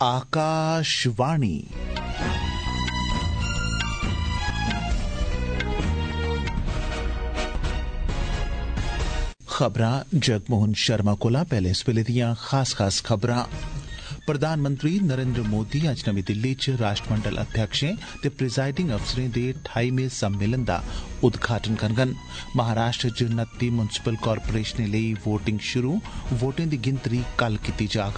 आकाशवाणी। खबरां जगमोहन शर्मा कोला। पैहले इस वेले दियां खास खबरां। प्रधानमंत्री नरेंद्र मोदी अज्ज नमीं दिल्ली च राष्ट्रमंडल अध्यक्षें ते प्रिजाइडिंग अफसरें दे 28वें सम्मेलन दा उद्घाटन करङन। महाराष्ट्र च 29 म्युनिसिपल कारपोरेशनें लेई वोटिंग शुरू। वोटें दी गिनतरी कल कीती जाग।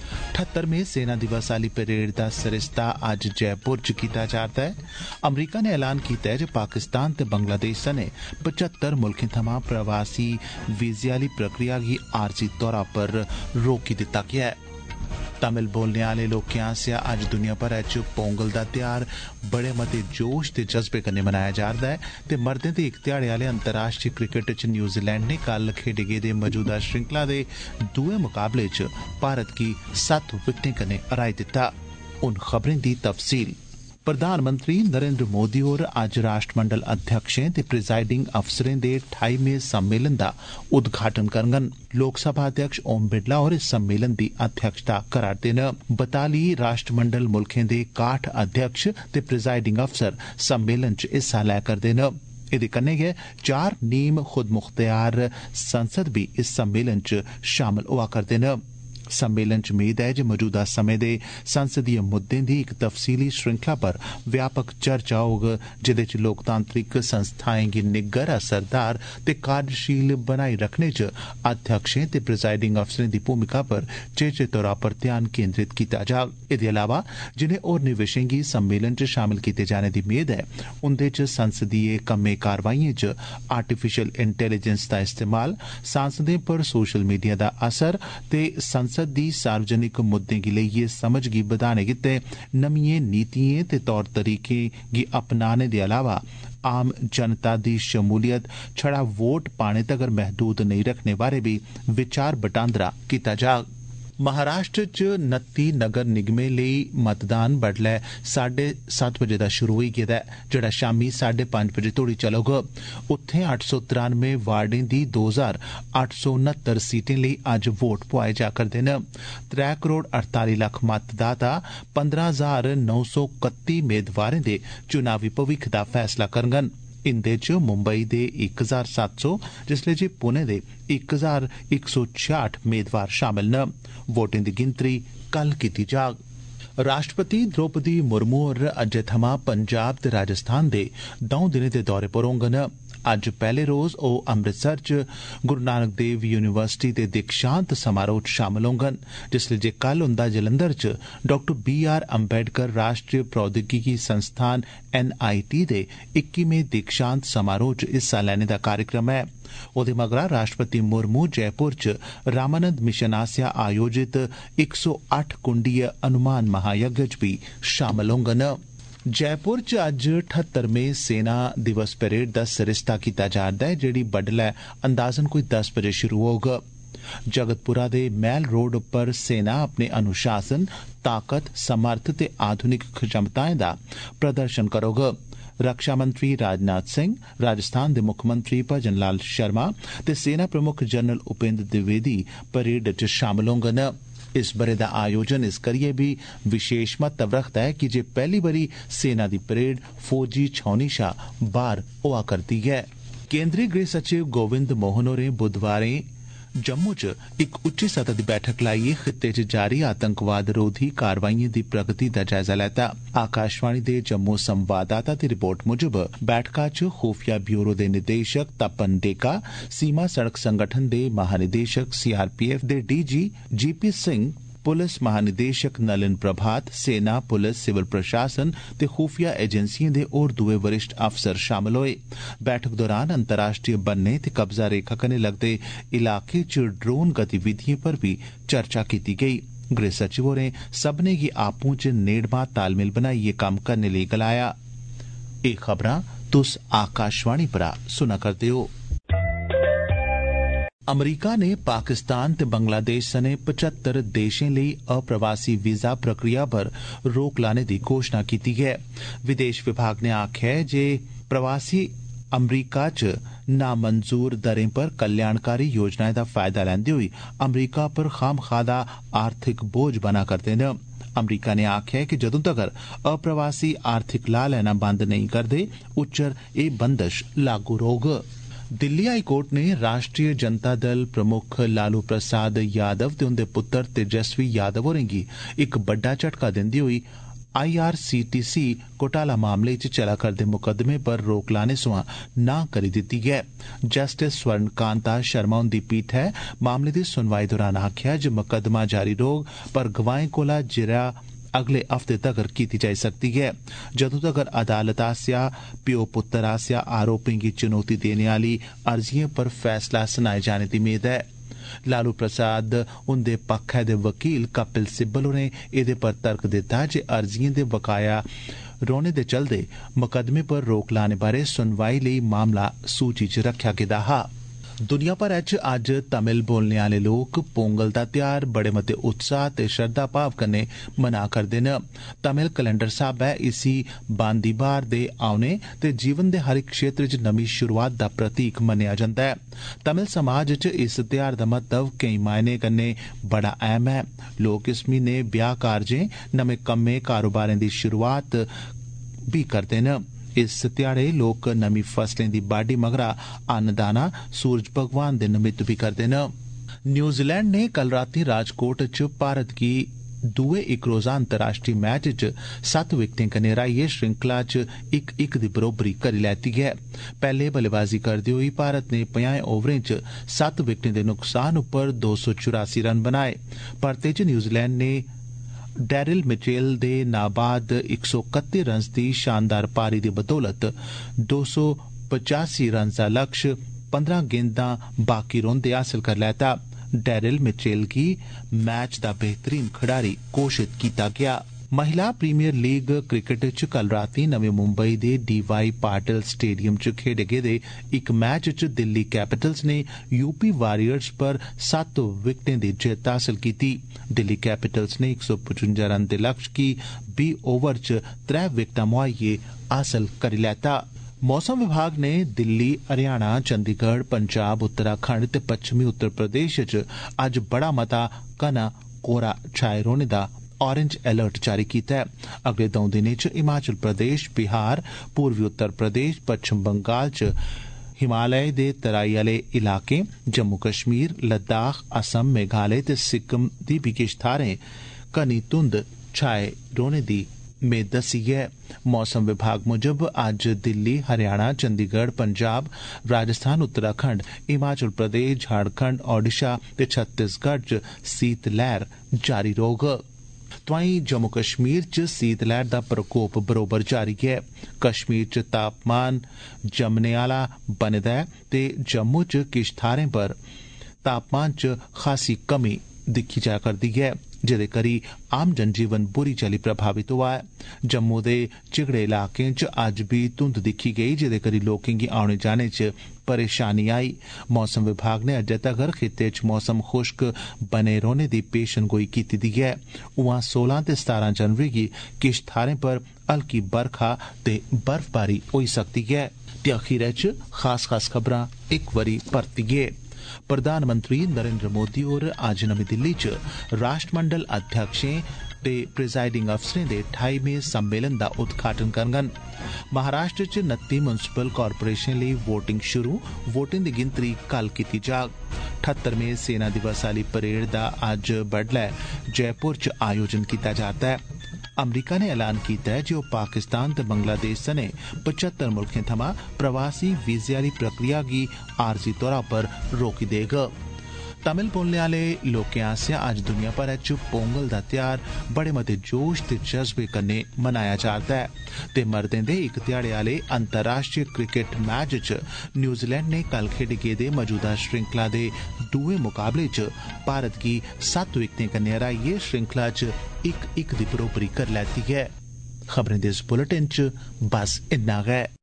78वें सेना दिवस आली परेड दा सरिस्ता अज्ज जयपुर च कीता जा'रदा ऐ। अमरीका नै ऐलान कीता ऐ जे पाकिस्तान ते बंगलादेश सने 75 मुल्खें थमां प्रवासी वीजे आली प्रक्रिया गी आरजी तौरा पर रोकी दित्ता गेआ ऐ। तमिल बोलने आले लोकें आसेआ अज्ज दुनिया भरै च पोंगल दा ध्यार बड़े मते जोश ते जज्बे कन्नै मनाया जा'रदा ऐ ते मर्दें दे इक ध्याड़े आले अंतर्राष्ट्रीय क्रिकेट च न्यूजीलैंड ने कल खेडे गेदे मौजूदा श्रृंखला दे दुए मुकाबले च भारत गी 7 विकेटें कन्नै हराई दित्ता। हुन खबरें दी तफसील। प्रधानमंत्री नरेंद्र मोदी होर अज्ज राष्ट्रमंडल अध्यक्षें ते प्रिजाइडिंग अफसरें दे 28वें सम्मेलन दा उद्घाटन करङन। लोकसभा अध्यक्ष ओम बिरला होर इस सम्मेलन दी अध्यक्षता करा'रदे न। 42 राष्ट्रमंडल मुल्खें दे 61 अध्यक्ष ते प्रिजाइडिंग अफसर सम्मेलन च हिस्सा लै करदे न। एदे कन्नै गै 4 नीम खुदमुख्तयार संसद बी इस सम्मेलन च शामल होआ करदे न। सम्मेलन च मेद ऐ जे मौजूदा समें दे संसदीय मुद्दें दी इक तफसीली श्रृंखला पर व्यापक चर्चा होग, जेदे च लोकतांत्रिक संस्थाएं गी निग्गर, असरदार ते कार्यशील बनाई रखने च अध्यक्षें ते प्रिजाइडिंग अफसरें दी भूमिका पर चेचे तौरा पर ध्यान केंद्रित कीता जाग। एदे अलावा जिनें होरनें विशें गी सम्मेलन च शामल कीते जाने दी मेद ऐ, उन्दे च संसदीय कम्में कारवाइएं च आर्टिफिशियल इंटेलीजेंस दा इस्तेमाल, सांसदें पर सोशल मीडिया दा असर ते संसद दी सार्वजनिक मुद्दें गी लेइयै समझ गी बधाने गित्तै नमियें नीतिएं ते तौर तरीकें गी अपनाने दे अलावा आम जनता दी शमूलियत छड़ा वोट पाने तगर महदूद नेई रखने बारै बी विचार बटांदरा कीता जाग। महाराष्ट्र च 29 नगर निगमें लेई मतदान बडलै 7:30 बजे दा शुरू होई गेदा ऐ, जेड़ा शामी 5:30 बजे तोड़ी चलोग। उत्थें 893 वार्डें दी 2869 सीटें लेई अज्ज वोट पुआए जा करदे न। 3 करोड़ 48 लक्ख मतदाता 15,931 मेदवारें दे चुनावी भविक्ख दा फैसला करङन। इंदे च मुंबई दे 1700 जिसले जे पुणे दे 1166 मेदवार शामिल न। वोटें दी गिनतरी कल कीती जाग। राष्ट्रपति द्रौपदी मुर्मू होर अज्जै थमां पंजाब ते राजस्थान दे 2 दिनें दे दौरे पर होङन। अज्ज पैहले रोज ओ अमृतसर च गुरु नानक देव यूनिवर्सिटी दे दीक्षांत समारोह च शामल होङन, जिसले जे कल उन्दा जलंधर च डॉ. B.R. अम्बेडकर राष्ट्रीय प्रौद्योगिकी संस्थान NIT दे 21वें दीक्षांत समारोह च हिस्सा लैने दा कार्यक्रम ऐ। ओदे मगरा राष्ट्रपति मुर्मू जयपुर च रामानंद मिशन आसेआ आयोजित 108 कुंडीय हनुमान महायज्ञ च भी शामल होङन। जयपुर च अज्ज 78वें सेना दिवस परेड दा सरिस्ता कीता जा'रदा ऐ, जेड़ी बडलै अंदाजन कोई 10 बजे शुरू होग। जगतपुरा दे महल रोड पर सेना अपने अनुशासन, ताकत, समर्थ ते आधुनिक क्षमताएं दा प्रदर्शन करोग। रक्षा मंत्री राजनाथ सिंह, राजस्थान दे मुक्खमंत्री भजन लाल शर्मा ते सेना प्रमुख जनरल उपेंद्र द्विवेदी परेड च शामल होङन। इस बरे दा आयोजन इस करियै भी विशेष महत्व रखदा ऐ कि जे पैहली बारी सेना दी परेड फौजी छौनी शा बाहर होआ करदी ऐ। केंद्रीय गृह सचिव गोविंद मोहन होरें बुधवारें जम्मू च इक उच्ची सतह दी बैठक लाइयै खित्ते च जारी आतंकवाद रोधी कारवाइएं दी प्रगति दा जायजा लैता। आकाशवाणी दे जम्मू संवाददाता दी रिपोर्ट मुजब बैठका च खुफिया ब्यूरो दे निदेशक तपन डेका, सीमा सड़क संगठन दे महानिदेशक CRPF दे DG GP सिंह, पुलिस महानिदेशक नलिन प्रभात, सेना, पुलिस, सिविल प्रशासन ते खुफिया एजेंसिएं दे होर दुए वरिष्ठ अफसर शामल होए। बैठक दौरान अंतर्राष्ट्रीय बन्ने ते कब्जा रेखा कन्नै लगदे इलाके च ड्रोन गतिविधिएं पर भी चर्चा कीती गेई। गृह सचिव होरें सब्भनें गी आपूं च नेड़मा तालमेल बनाइयै कम्म करने लेई गलाया। एह खबरां तुस आकाशवाणी परा सुना करदे हो। अमरीका ने पाकिस्तान ते बांग्लादेश सने 75 देशें लेई अप्रवासी वीजा प्रक्रिया पर रोक लाने दी घोषणा कीती है। विदेश विभाग ने आखेआ है जे प्रवासी अमरीका च नामंजूर दरें पर कल्याणकारी योजनाएं दा फायदा लैंदे होई अमरीका पर खामखादा आर्थिक बोझ बना करदे न। अमरीका ने आखेआ कि जदों तगर अप्रवासी आर्थिक लाह लैना बंद नेईं करदे उच्चर एह् बंदश लागू रौह्ग। दिल्ली हाई कोर्ट ने राष्ट्रीय जनता दल प्रमुख लालू प्रसाद यादव ते उंदे पुत्तर तेजस्वी यादव होरें गी इक बड्डा झटका दिंदे होई IRCTC घोटाला मामले च चला करदे मुकदमे पर रोक लाने सोयां नां करी दित्ती ऐ। जस्टिस स्वर्णकांता शर्मा हुंदी पीठै मामले दी सुनवाई दौरान आखेआ जे मुकदमा जारी रौह्ग पर गवाहें कोला जिरया अगले हफ्ते तगर कीती जाई सकदी ऐ। जदों तगर अदालत आसेआ प्यो पुत्तर आसेआ आरोपें गी चुनौती देने आली अर्जिएं पर फैसला सनाए जाने दी मेद ऐ। लालू प्रसाद हुंदे पक्खै दे वकील कपिल सिब्बल होरें एह्दे पर तर्क दित्ता जे अर्जिएं दे बकाया रौह्ने दे चलदे मुकदमे पर रोक लाने बारै सुनवाई लेई मामला सूची च रखेआ गेदा हा। दुनिया भरै च अज्ज तमिल बोलने आले लोक पोंगल दा ध्यार बड़े मते उत्साह ते श्रद्धा भाव कन्नै मना करदे न। तमिल कैलेंडर स्हाबै इसी बांदी बहार दे औने ते जीवन दे हर इक क्षेत्र च नमीं शुरुआत दा प्रतीक मन्नेआ जंदा ऐ। तमिल समाज च इस ध्यार दा महत्व केई मायने कन्नै बड़ा अहम है। लोक इस म्हीने ब्याह कारजें, नमें कम्में, कारोबारें दी शुरुआत भी करदे न। इस ध्याड़े लोक नमीं फसलें दी बाड्डी मगरा अन्नदाना सूरज भगवान दे नमित्त भी करदे न। न्यूजीलैंड ने कल रातीं राजकोट च भारत गी दुए इक रोजा अंतर्राष्ट्रीय मैच च 7 विकेटें कन्नै हराइयै श्रृंखला च 1-1 दी बरोबरी करी लैती ऐ। पैहले बल्लेबाजी करदे होई भारत ने 50 ओवरें च 7 विकेटें दे नुकसान उप्पर 284 रन बनाए। परते च न्यूजीलैंड ने डैरिल मिचेल दे नाबाद 131 रन्स दी शानदार पारी दी बदौलत 285 रन्स दा लक्ष्य 15 गेंदां बाकी रौंदे हासल करी लैता। डैरिल मिचेल गी मैच दा बेहतरीन खिडारी घोषित कीता गेआ। महिला प्रीमियर लीग क्रिकेट च कल रातीं नमीं मुंबई दे DY पाटिल स्टेडियम च खेडे गेदे इक मैच च दिल्ली कैपिटल्स ने यूपी वॉरियर्स पर 7 विकेटें दी जित्त हासल कीती। दिल्ली कैपिटल्स ने 155 रन दे लक्ष्य गी 20 ओवर च 3 विकेटां मुहाइयै हासल करी लैता। मौसम विभाग ने दिल्ली, हरियाणा, चंडीगढ़, पंजाब, उत्तराखंड ते पच्छमी उत्तर प्रदेश च अज्ज बड़ा मता घना कोहरा छाए रौह्ने दा ऑरेंज अलर्ट जारी कीता ऐ। अगले 2 दिनें च हिमाचल प्रदेश, बिहार, पूर्वी उत्तर प्रदेश, पच्छम बंगाल च हिमालय दे तराई आले इलाकें, जम्मू कश्मीर, लद्दाख, असम, मेघालय ते सिक्किम दी बी किश थाहरें घनी धुंध छाए रौह्ने दी मेद दस्सी ऐ। मौसम विभाग मुजब अज्ज दिल्ली, हरियाणा, चंडीगढ़, पंजाब, राजस्थान, उत्तराखंड, हिमाचल प्रदेश, झारखंड, ओडिशा ते छत्तीसगढ़ च सीत लैहर जारी रौह्ग। तोआईं जम्मू कश्मीर च सीत लैहर दा प्रकोप बरोबर जारी ऐ। कश्मीर च तापमान जमने आला बने दा ऐ ते जम्मू च किश थाहरें पर तापमान च खासी कमी दिक्खी जा करदी ऐ, जेदे करी आम जनजीवन बुरी चाल्ली प्रभावित होआ ऐ। जम्मू दे चिगड़े इलाकें च अज्ज भी धुंध दिक्खी गेई, जेदे करी लोकें गी औने जाने च परेशानी आई। मौसम विभाग ने अज्जै तगर खित्ते च मौसम खुश्क बने रौह्ने दी पेशनगोई कीती दी ऐ। उआं 16 ते 17 जनवरी गी किश थाहरें पर हल्की बरखा ते बर्फबारी होई सकदी ऐ। ते अखीरै च खास खबरां इक बारी परतियै। प्रधानमंत्री नरेंद्र मोदी होर अज्ज नमीं दिल्ली च राष्ट्रमंडल अध्यक्षें ते प्रिजाइडिंग अफसरें दे 28वें सम्मेलन दा उद्घाटन करङन। महाराष्ट्र च 29 म्युनिसिपल कारपोरेशन लेई वोटिंग शुरू, वोटें दी गिनतरी कल कीती जाग। 78वें सेना दिवस आली परेड दा अज्ज बडलै जयपुर च आयोजन कीता जा'रदा ऐ। अमरीका ने ऐलान कीता ऐ जे ओह् पाकिस्तान ते बंगलादेश सने 75 मुल्खें थमां प्रवासी वीजे आली प्रक्रिया गी आरजी तौरा पर रोकी देग। तमिल बोलने आले लोकें आसेआ अज्ज दुनिया भरै च पोंगल दा ध्यार बड़े मते जोश ते जज्बे कन्नै मनाया जा'रदा ऐ ते मर्दें दे इक ध्याड़े आले अंतर्राष्ट्रीय क्रिकेट मैच च न्यूजीलैंड ने कल खेडे गेदे मौजूदा श्रृंखला दे दुए मुकाबले च भारत गी 7 विकेटें कन्नै हराइयै श्रृंखला च 1-1 दी बरोबरी करी लैती ऐ। खबरें दे इस बुलेटिन च बस इन्ना गै।